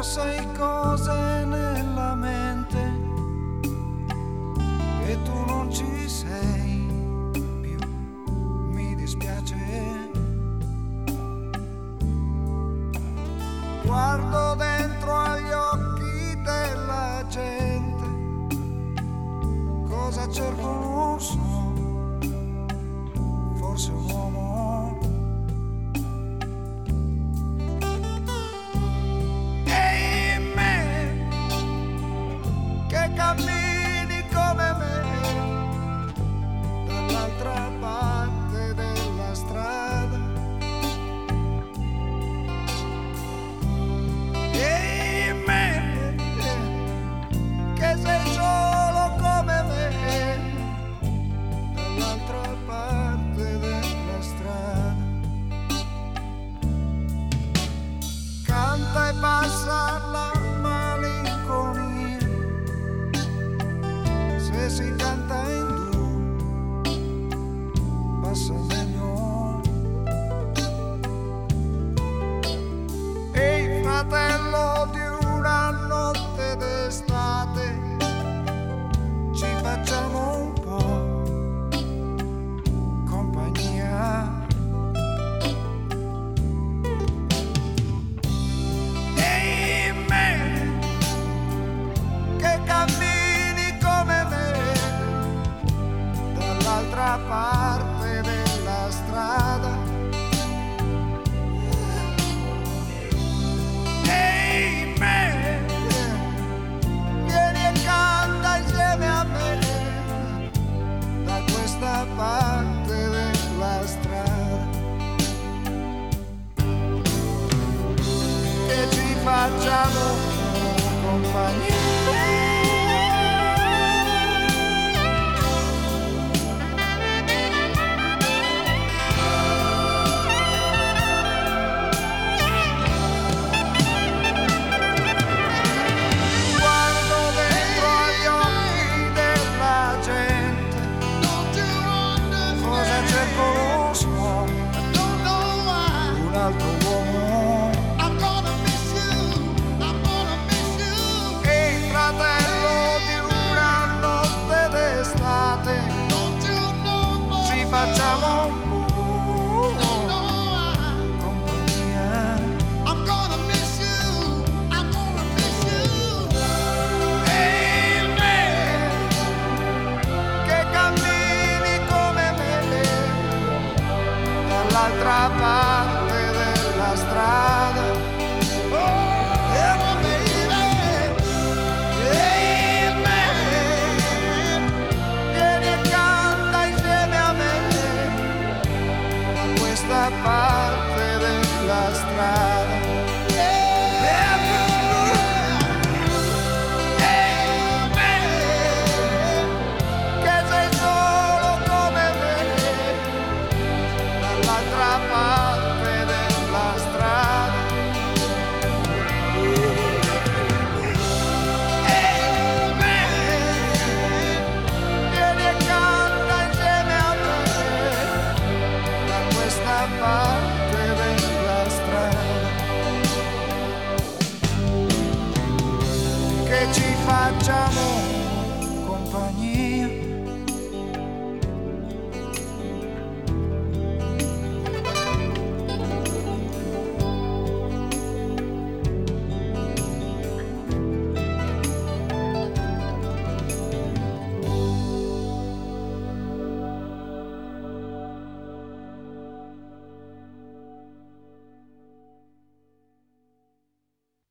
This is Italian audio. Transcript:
sei cose nella mente e tu non ci sei più, mi dispiace. Guardo dentro agli occhi della gente, cosa cerco non so, forse un uomo. Cammini come me dall'altra parte della strada e me che sei solo come me dall'altra parte della strada. Canta e passa la malinconia, se si canta in due passa meglio. Ehi fratello di una notte d'estate, ci facciamo un po' compagnia. Ehi me che cammini come me dall'altra parte della strada. Ehi me, vieni e canta insieme a me da questa parte della strada, che ci facciamo compagnia.